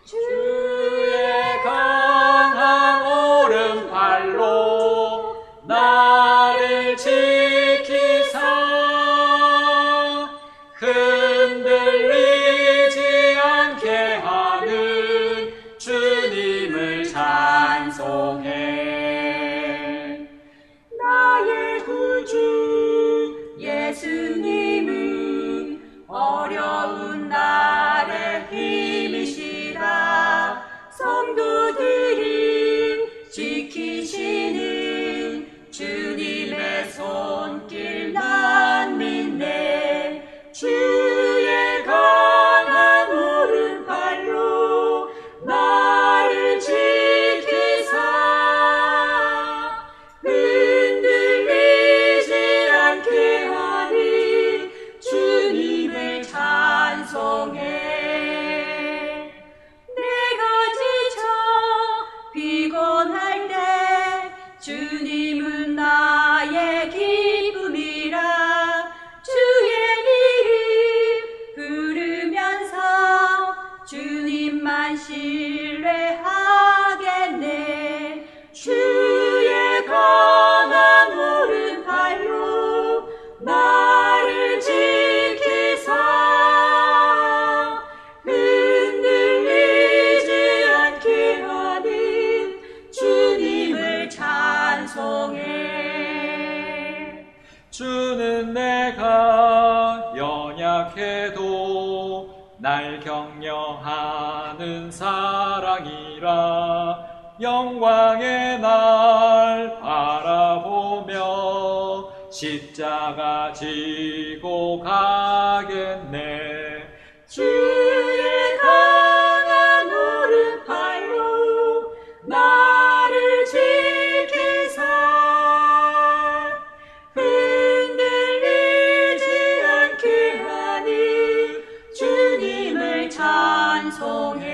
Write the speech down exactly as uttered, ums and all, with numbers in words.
주의 강한 오른팔로 나를 지키사 흔들리지 않게 하는 주님을 찬송해. 나의 구주 예수님은 어려운 날의 힘이시라. 성도들을 지키시는 주님의 손길 난 믿네. 주의 강한 오른팔로 나를 지키사 흔들리지 않게 하는 주님을 찬송해. 내가 지쳐 피곤할 때 주님은 나의 기쁨이라. 주의 이름 부르면서 주님만 신뢰하겠네. 주의 강한 오른팔로 나를 지키사 흔들리지 않게 하는 주님을 찬송해. 주는 내가 연약해도 날 격려하는 사랑이라. 영광의 날 바라보며 십자가 지고 가겠네. 주의 강한 오른팔로 나를 지키사 흔들리지 않게 하는 주님을 찬송해.